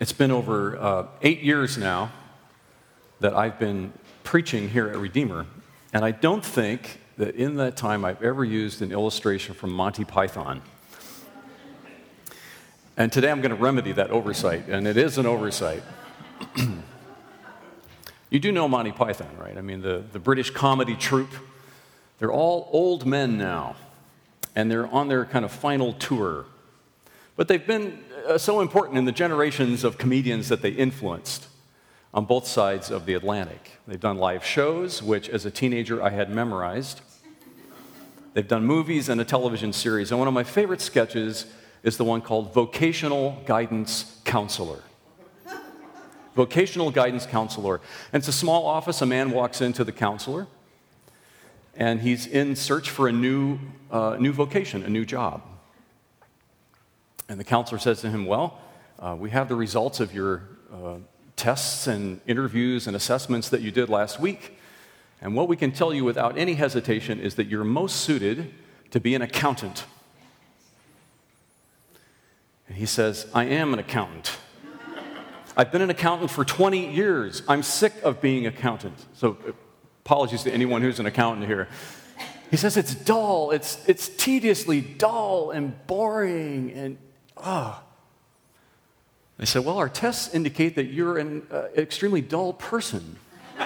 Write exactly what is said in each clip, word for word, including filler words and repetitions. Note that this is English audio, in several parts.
It's been over uh, eight years now that I've been preaching here at Redeemer, and I don't think that in that time I've ever used an illustration from Monty Python. And today I'm going to remedy that oversight, and it is an oversight. You do know Monty Python, right? I mean, the, the British comedy troupe, they're all old men now, and they're on their kind of final tour. But they've been uh, so important in the generations of comedians that they influenced on both sides of the Atlantic. They've done live shows, which as a teenager I had memorized. They've done movies and a television series, and one of my favorite sketches is the one called Vocational Guidance Counselor. Vocational Guidance Counselor. And it's a small office. A man walks into the counselor, and he's in search for a new, uh, new vocation, a new job. And the counselor says to him, well, uh, we have the results of your uh, tests and interviews and assessments that you did last week. And what we can tell you without any hesitation is that you're most suited to be an accountant. And he says, I am an accountant. I've been an accountant for twenty years. I'm sick of being an accountant. So apologies to anyone who's an accountant here. He says it's dull, it's, it's tediously dull and boring and, ah. Oh. I said, well, our tests indicate that you're an uh, extremely dull person.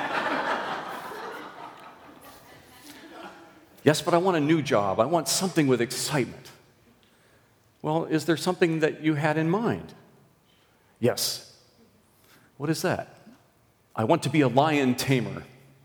Yes, but I want a new job. I want something with excitement. Well, is there something that you had in mind? Yes. What is that? I want to be a lion tamer.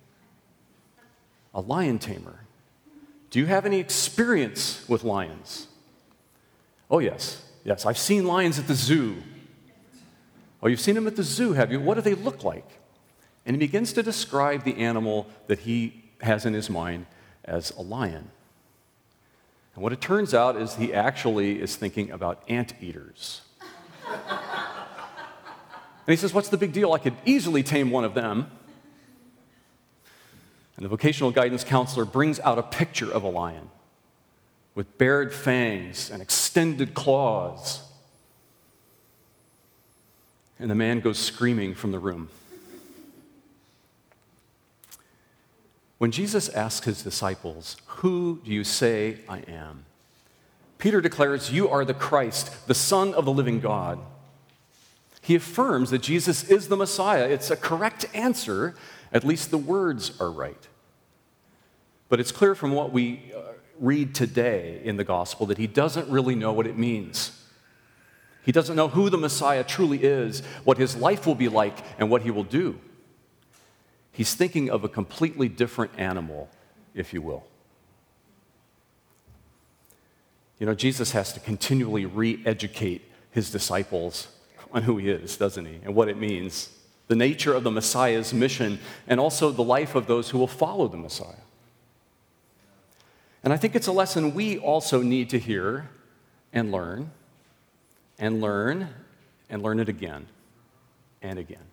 A lion tamer. Do you have any experience with lions? Oh, yes. Yes, I've seen lions at the zoo. Oh, you've seen them at the zoo, have you? What do they look like? And he begins to describe the animal that he has in his mind as a lion. And what it turns out is he actually is thinking about anteaters. And he says, what's the big deal? I could easily tame one of them. And the vocational guidance counselor brings out a picture of a lion with bared fangs and extended claws. And the man goes screaming from the room. When Jesus asks his disciples, who do you say I am? Peter declares, you are the Christ, the Son of the living God. He affirms that Jesus is the Messiah. It's a correct answer, at least the words are right. But it's clear from what we uh, read today in the gospel that he doesn't really know what it means. He doesn't know who the Messiah truly is, what his life will be like, and what he will do. He's thinking of a completely different animal, if you will. You know, Jesus has to continually re-educate his disciples on who he is, doesn't he, and what it means, the nature of the Messiah's mission, and also the life of those who will follow the Messiah. And I think it's a lesson we also need to hear and learn, and learn, and learn it again, and again.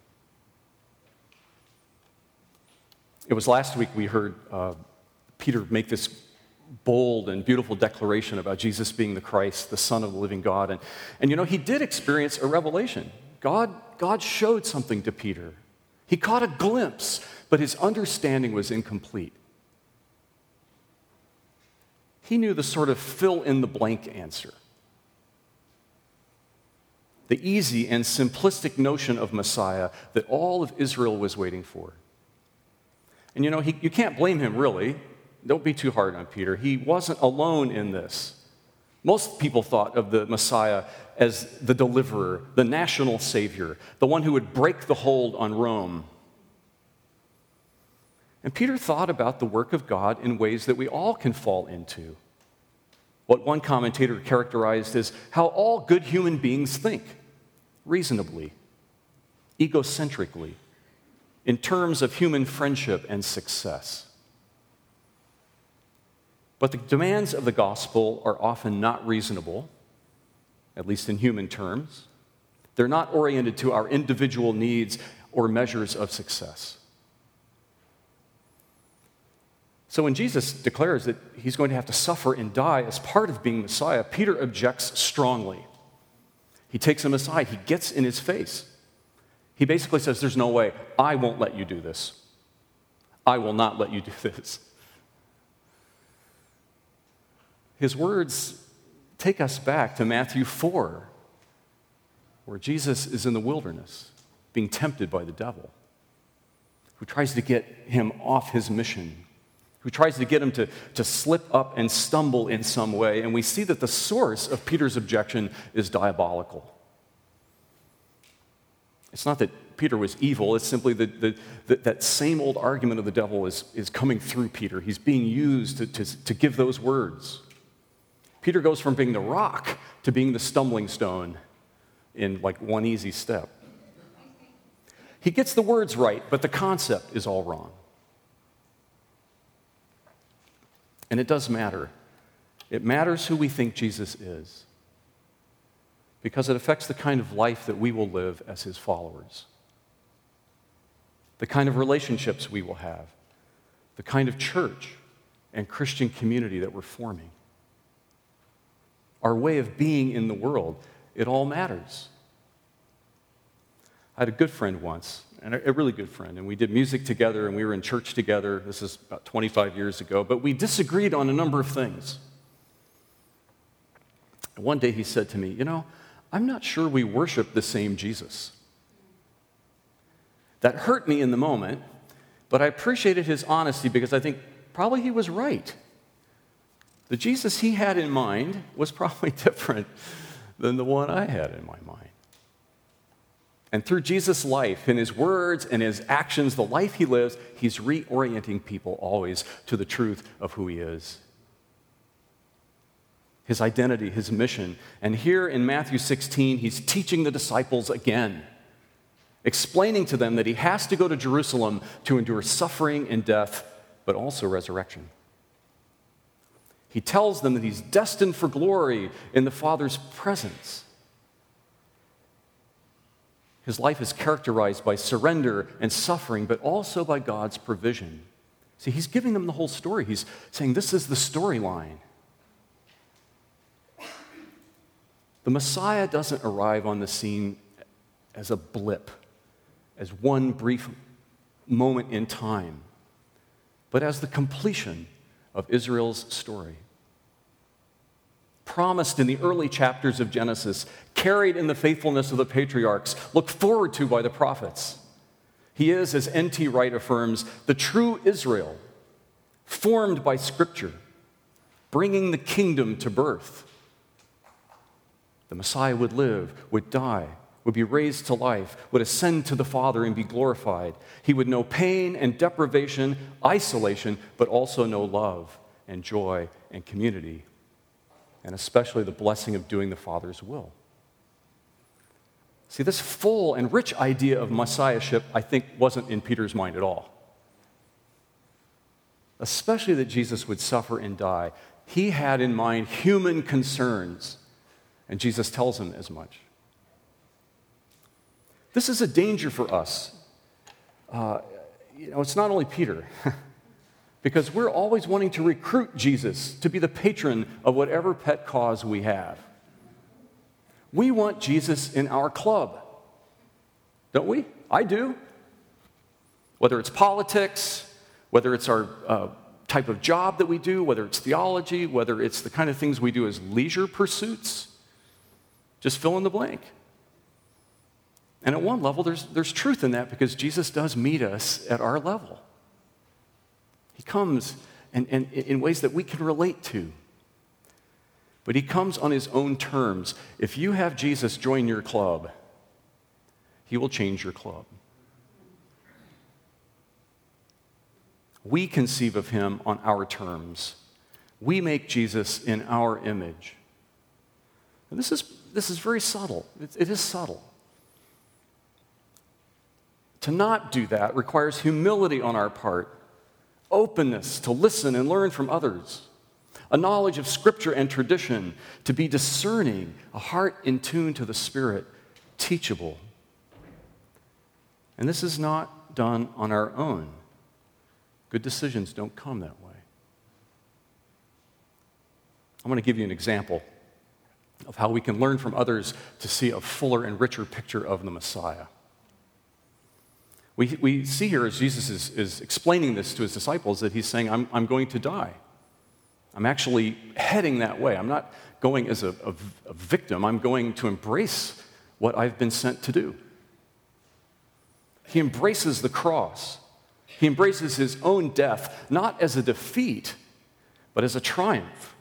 It was last week we heard uh, Peter make this bold and beautiful declaration about Jesus being the Christ, the Son of the living God. And, and you know, he did experience a revelation. God, God showed something to Peter. He caught a glimpse, but his understanding was incomplete. He knew the sort of fill-in-the-blank answer. The easy and simplistic notion of Messiah that all of Israel was waiting for. And you know, he, you can't blame him, really. Don't be too hard on Peter. He wasn't alone in this. Most people thought of the Messiah as the deliverer, the national savior, the one who would break the hold on Rome. And Peter thought about the work of God in ways that we all can fall into. What one commentator characterized as how all good human beings think, reasonably, egocentrically, in terms of human friendship and success. But the demands of the gospel are often not reasonable, at least in human terms. They're not oriented to our individual needs or measures of success. So when Jesus declares that he's going to have to suffer and die as part of being Messiah, Peter objects strongly. He takes him aside. He gets in his face. He basically says, there's no way. I won't let you do this. I will not let you do this. His words take us back to Matthew four, where Jesus is in the wilderness, being tempted by the devil, who tries to get him off his mission, who tries to get him to, to slip up and stumble in some way. And we see that the source of Peter's objection is diabolical. It's not that Peter was evil, it's simply that the, the, that same old argument of the devil is, is coming through Peter. He's being used to, to, to give those words. Peter goes from being the rock to being the stumbling stone in like one easy step. He gets the words right, but the concept is all wrong. And it does matter. It matters who we think Jesus is, because it affects the kind of life that we will live as his followers, the kind of relationships we will have, the kind of church and Christian community that we're forming, our way of being in the world. It all matters. I had a good friend once, and a really good friend, and we did music together, and we were in church together. This is about twenty-five years ago, but we disagreed on a number of things. And one day he said to me, you know, I'm not sure we worship the same Jesus. That hurt me in the moment, but I appreciated his honesty because I think probably he was right. The Jesus he had in mind was probably different than the one I had in my mind. And through Jesus' life, in his words and his actions, the life he lives, he's reorienting people always to the truth of who he is, his identity, his mission. And here in Matthew sixteen, he's teaching the disciples again, explaining to them that he has to go to Jerusalem to endure suffering and death, but also resurrection. He tells them that he's destined for glory in the Father's presence. His life is characterized by surrender and suffering, but also by God's provision. See, he's giving them the whole story. He's saying this is the storyline. The Messiah doesn't arrive on the scene as a blip, as one brief moment in time, but as the completion of Israel's story. Promised in the early chapters of Genesis, carried in the faithfulness of the patriarchs, looked forward to by the prophets. He is, as N T Wright affirms, the true Israel, formed by Scripture, bringing the kingdom to birth. The Messiah would live, would die, would be raised to life, would ascend to the Father and be glorified. He would know pain and deprivation, isolation, but also know love and joy and community, and especially the blessing of doing the Father's will. See, this full and rich idea of messiahship, I think, wasn't in Peter's mind at all. Especially that Jesus would suffer and die. He had in mind human concerns, and Jesus tells him as much. This is a danger for us. Uh, you know, it's not only Peter, because we're always wanting to recruit Jesus to be the patron of whatever pet cause we have. We want Jesus in our club, don't we? I do. Whether it's politics, whether it's our uh, type of job that we do, whether it's theology, whether it's the kind of things we do as leisure pursuits, just fill in the blank. And at one level, there's, there's truth in that because Jesus does meet us at our level. He comes and, and in ways that we can relate to. But he comes on his own terms. If you have Jesus join your club, he will change your club. We conceive of him on our terms. We make Jesus in our image. And this is, this is very subtle. It, it is subtle. To not do that requires humility on our part, openness to listen and learn from others, a knowledge of Scripture and tradition, to be discerning, a heart in tune to the Spirit, teachable. And this is not done on our own. Good decisions don't come that way. I'm going to give you an example of how we can learn from others to see a fuller and richer picture of the Messiah. We, we see here as Jesus is, is explaining this to his disciples that he's saying, I'm, I'm going to die. I'm actually heading that way. I'm not going as a, a, a victim. I'm going to embrace what I've been sent to do. He embraces the cross. He embraces his own death, not as a defeat, but as a triumph.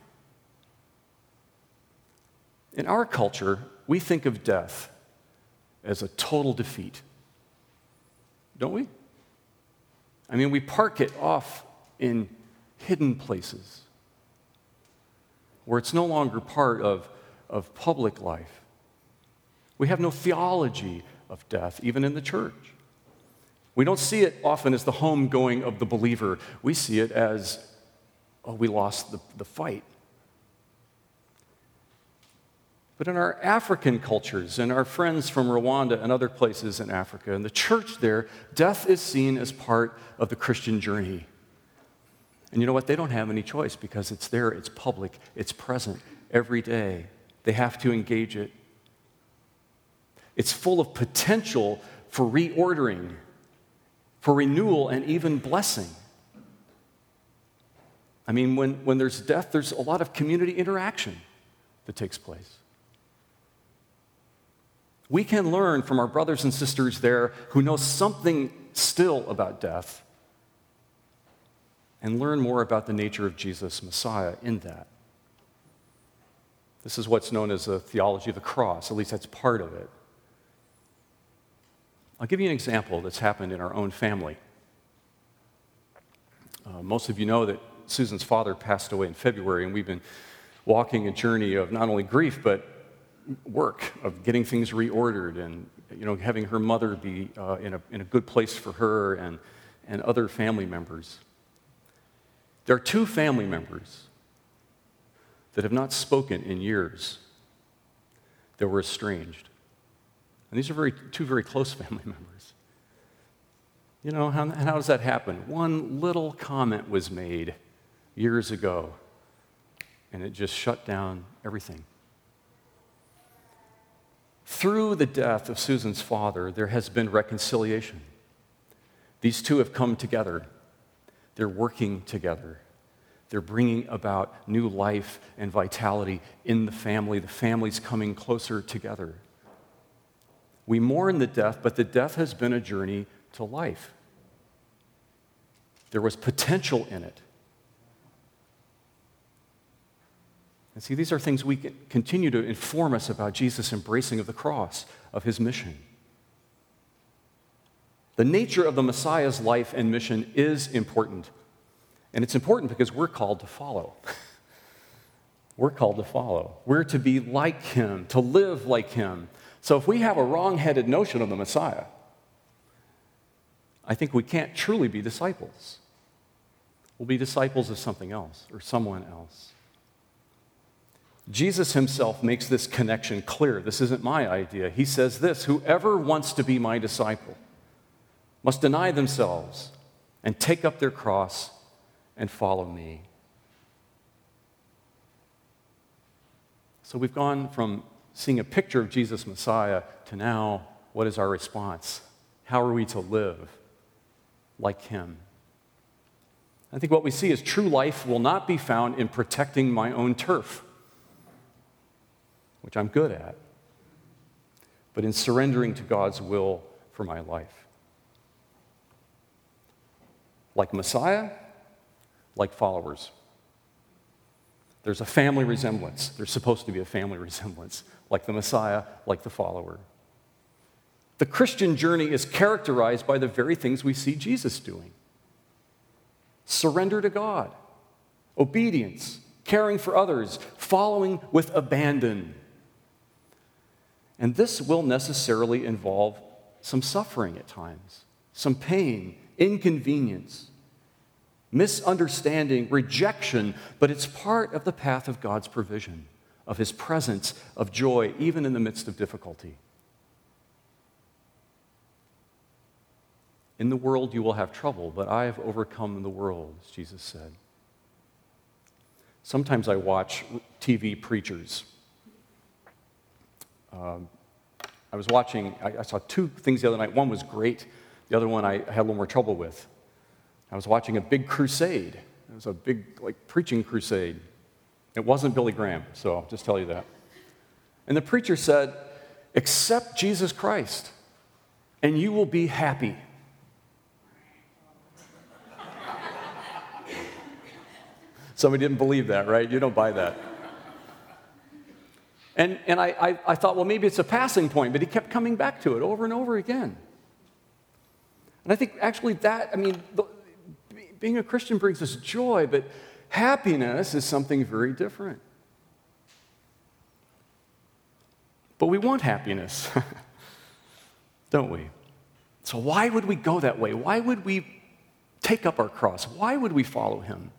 In our culture, we think of death as a total defeat. Don't we? I mean, we park it off in hidden places where it's no longer part of, of public life. We have no theology of death, even in the church. We don't see it often as the homegoing of the believer. We see it as, oh, we lost the, the fight. But in our African cultures and our friends from Rwanda and other places in Africa, in the church there, death is seen as part of the Christian journey. And you know what? They don't have any choice because it's there, it's public, it's present every day. They have to engage it. It's full of potential for reordering, for renewal, and even blessing. I mean, when, when there's death, there's a lot of community interaction that takes place. We can learn from our brothers and sisters there who know something still about death and learn more about the nature of Jesus, Messiah, in that. This is what's known as a theology of the cross. At least that's part of it. I'll give you an example that's happened in our own family. Uh, most of you know that Susan's father passed away in February, and we've been walking a journey of not only grief, but work, of getting things reordered and, you know, having her mother be uh, in, a, in a good place for her and, and other family members. There are two family members that have not spoken in years that were estranged. And these are very, two very close family members. You know, how, how does that happen? One little comment was made years ago, and it just shut down everything. Through the death of Susan's father, there has been reconciliation. These two have come together. They're working together. They're bringing about new life and vitality in the family. The family's coming closer together. We mourn the death, but the death has been a journey to life. There was potential in it. And see, these are things we can continue to inform us about Jesus' embracing of the cross, of his mission. The nature of the Messiah's life and mission is important. And it's important because we're called to follow. We're called to follow. We're to be like him, to live like him. So if we have a wrong-headed notion of the Messiah, I think we can't truly be disciples. We'll be disciples of something else or someone else. Jesus himself makes this connection clear. This isn't my idea. He says this: whoever wants to be my disciple must deny themselves and take up their cross and follow me. So we've gone from seeing a picture of Jesus Messiah to now, what is our response? How are we to live like him? I think what we see is true life will not be found in protecting my own turf, which I'm good at, but in surrendering to God's will for my life. Like Messiah, like followers. There's a family resemblance. There's supposed to be a family resemblance, like the Messiah, like the follower. The Christian journey is characterized by the very things we see Jesus doing. Surrender to God, obedience, caring for others, following with abandon. And this will necessarily involve some suffering at times, some pain, inconvenience, misunderstanding, rejection, but it's part of the path of God's provision, of his presence, of joy, even in the midst of difficulty. In the world you will have trouble, but I have overcome the world, as Jesus said. Sometimes I watch T V preachers. Um, I was watching, I, I saw two things the other night. One was great. The other one I had a little more trouble with. I was watching a big crusade. It was a big, like, preaching crusade. It wasn't Billy Graham, so I'll just tell you that. And the preacher said, accept Jesus Christ, and you will be happy. Somebody didn't believe that, right? You don't buy that. And, and I, I, I thought, well, maybe it's a passing point, but he kept coming back to it over and over again. And I think actually that, I mean, the, being a Christian brings us joy, but happiness is something very different. But we want happiness, don't we? So why would we go that way? Why would we take up our cross? Why would we follow him?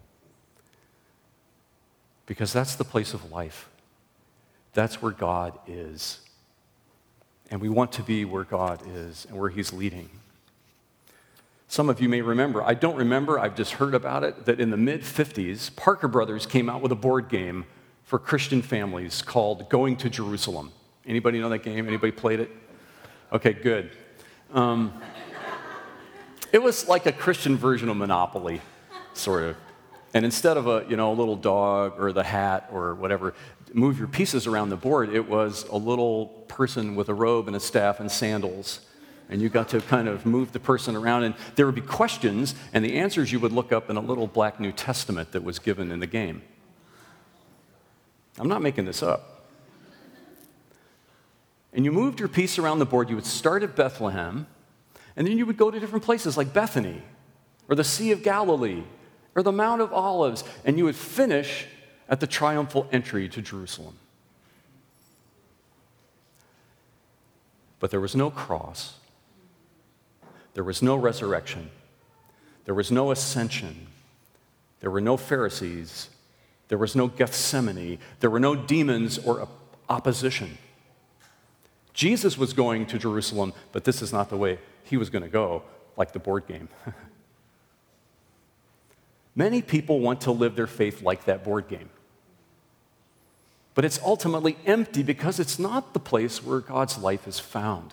Because that's the place of life. That's where God is. And we want to be where God is and where he's leading. Some of you may remember, I don't remember, I've just heard about it, that in the mid fifties, Parker Brothers came out with a board game for Christian families called Going to Jerusalem. Anybody know that game? Anybody played it? Okay, good. Um, it was like a Christian version of Monopoly, sort of. And instead of a, you know, a little dog or the hat or whatever, move your pieces around the board, it was a little person with a robe and a staff and sandals. And you got to kind of move the person around, and there would be questions, and the answers you would look up in a little black New Testament that was given in the game. I'm not making this up. And you moved your piece around the board. You would start at Bethlehem, and then you would go to different places like Bethany or the Sea of Galilee or the Mount of Olives, and you would finish at the triumphal entry to Jerusalem. But there was no cross. There was no resurrection. There was no ascension. There were no Pharisees. There was no Gethsemane. There were no demons or opposition. Jesus was going to Jerusalem, but this is not the way he was going to go, like the board game. Many people want to live their faith like that board game. But it's ultimately empty because it's not the place where God's life is found.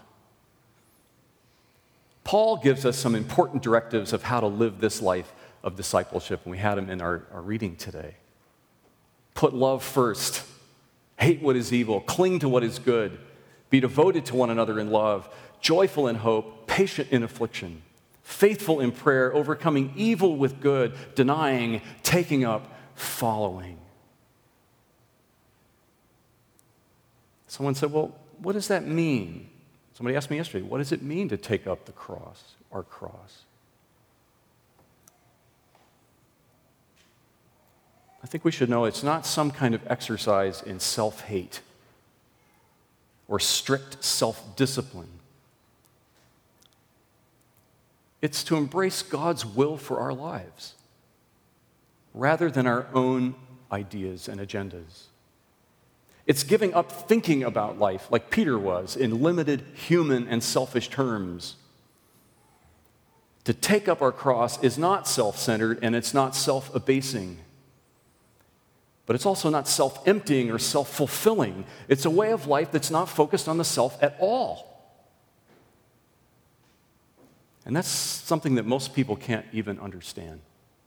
Paul gives us some important directives of how to live this life of discipleship, and we had them in our, our reading today. Put love first. Hate what is evil. Cling to what is good. Be devoted to one another in love. Joyful in hope. Patient in affliction. Faithful in prayer. Overcoming evil with good. Denying, taking up, following. Someone said, well, what does that mean? Somebody asked me yesterday, what does it mean to take up the cross, our cross? I think we should know it's not some kind of exercise in self-hate or strict self-discipline. It's to embrace God's will for our lives rather than our own ideas and agendas. It's giving up thinking about life like Peter was in limited human and selfish terms. To take up our cross is not self-centered and it's not self-abasing. But it's also not self-emptying or self-fulfilling. It's a way of life that's not focused on the self at all. And that's something that most people can't even understand.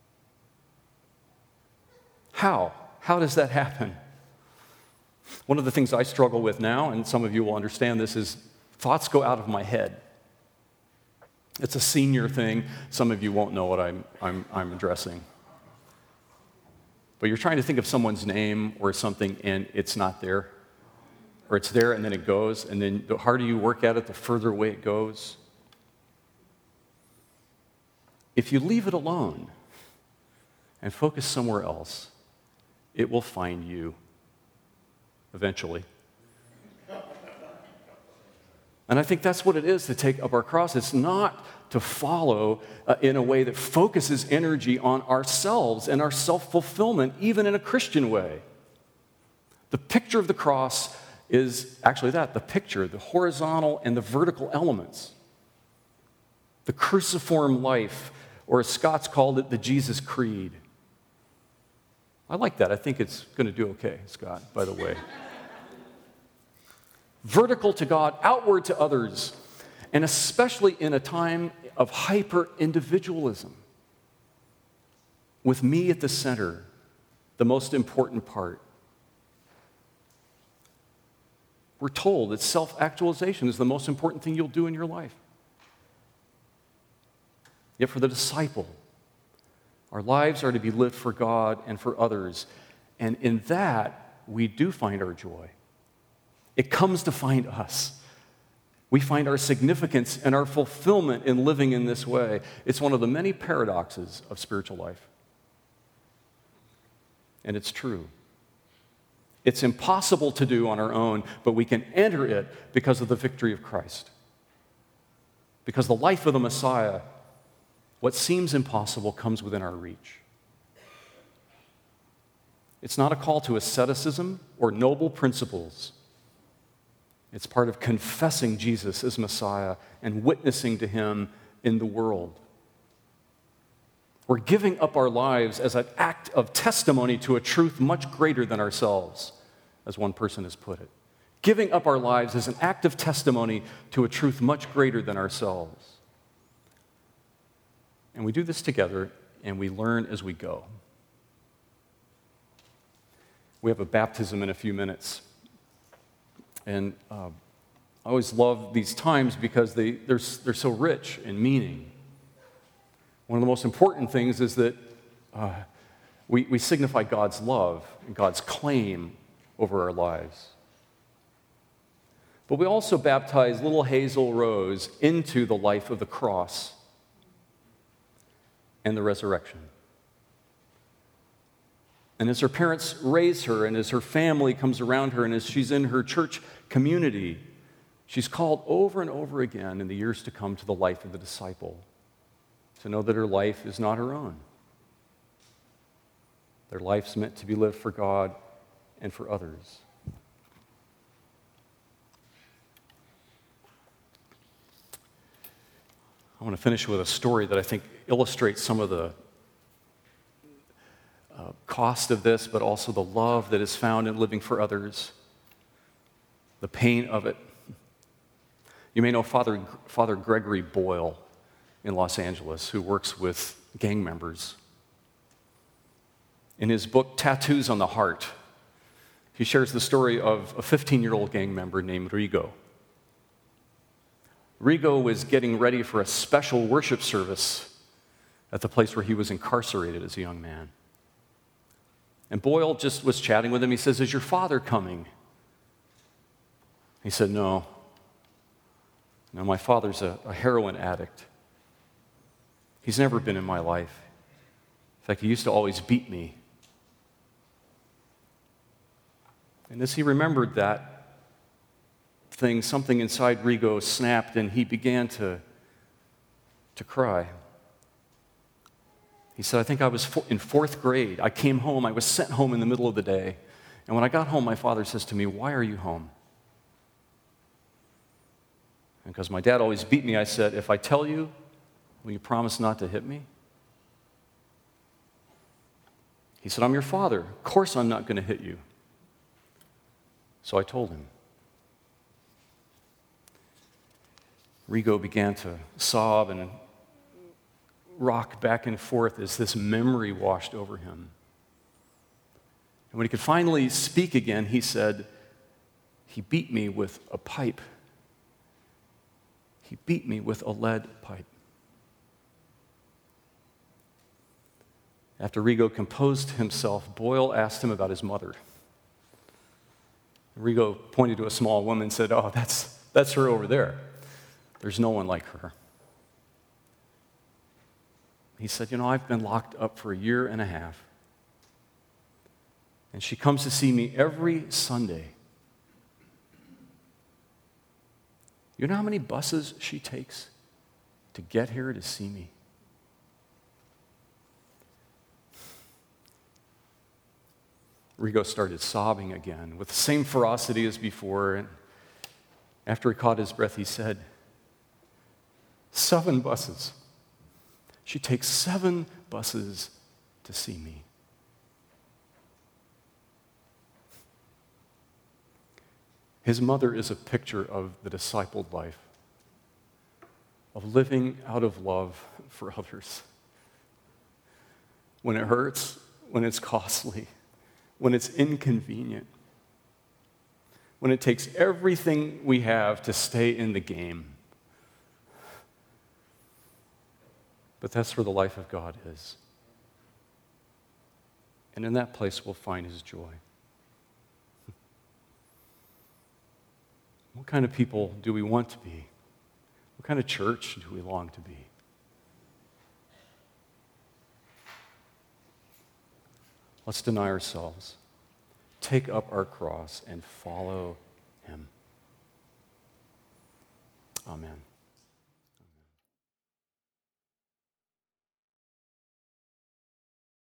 How? How does that happen? One of the things I struggle with now, and some of you will understand this, is thoughts go out of my head. It's a senior thing. Some of you won't know what I'm, I'm, I'm addressing. But you're trying to think of someone's name or something, and it's not there. Or it's there, and then it goes, and then the harder you work at it, the further away it goes. If you leave it alone and focus somewhere else, it will find you eventually. And I think that's what it is to take up our cross. It's not to follow uh, in a way that focuses energy on ourselves and our self-fulfillment, even in a Christian way. The picture of the cross is actually that, the picture, the horizontal and the vertical elements. The cruciform life, or as Scott's called it, the Jesus Creed. I like that. I think it's going to do okay, Scott, by the way. Vertical to God, outward to others, and especially in a time of hyper-individualism, with me at the center, the most important part. We're told that self-actualization is the most important thing you'll do in your life. Yet for the disciple, our lives are to be lived for God and for others. And in that, we do find our joy. It comes to find us. We find our significance and our fulfillment in living in this way. It's one of the many paradoxes of spiritual life. And it's true. It's impossible to do on our own, but we can enter it because of the victory of Christ. Because the life of the Messiah, what seems impossible comes within our reach. It's not a call to asceticism or noble principles. It's part of confessing Jesus as Messiah and witnessing to him in the world. We're giving up our lives as an act of testimony to a truth much greater than ourselves, as one person has put it. Giving up our lives as an act of testimony to a truth much greater than ourselves. And we do this together, and we learn as we go. We have a baptism in a few minutes. And uh, I always love these times because they, they're, they're so rich in meaning. One of the most important things is that uh, we, we signify God's love and God's claim over our lives. But we also baptize little Hazel Rose into the life of the cross and the resurrection. And as her parents raise her, and as her family comes around her, and as she's in her church community, she's called over and over again in the years to come to the life of the disciple, to know that her life is not her own. Their life's meant to be lived for God and for others. I want to finish with a story that I think illustrates some of the uh, cost of this, but also the love that is found in living for others, the pain of it. You may know Father, Father Gregory Boyle in Los Angeles, who works with gang members. In his book, Tattoos on the Heart, he shares the story of a fifteen-year-old gang member named Rigo. Rigo was getting ready for a special worship service at the place where he was incarcerated as a young man. And Boyle just was chatting with him. He says, "Is your father coming?" He said, no. No, my father's a, a heroin addict. He's never been in my life. In fact, he used to always beat me. And as he remembered that thing, something inside Rigo snapped, and he began to, to cry. He said, I think I was in fourth grade. I came home. I was sent home in the middle of the day. And when I got home, my father says to me, "Why are you home?" And because my dad always beat me, I said, "If I tell you, will you promise not to hit me?" He said, "I'm your father. Of course I'm not going to hit you." So I told him. Rigo began to sob and rock back and forth as this memory washed over him. And when he could finally speak again, he said, "He beat me with a pipe. He beat me with a lead pipe." After Rigo composed himself, Boyle asked him about his mother. Rigo pointed to a small woman and said, "Oh, that's, that's her over there. There's no one like her." He said, "You know, I've been locked up for a year and a half. And she comes to see me every Sunday. You know how many buses she takes to get here to see me?" Rigo started sobbing again with the same ferocity as before. And after he caught his breath, he said, "Seven buses. She takes seven buses to see me." His mother is a picture of the discipled life, a of living out of love for others. When it hurts, when it's costly, when it's inconvenient, when it takes everything we have to stay in the game. But that's where the life of God is. And in that place, we'll find his joy. What kind of people do we want to be? What kind of church do we long to be? Let's deny ourselves, take up our cross, and follow him. Amen.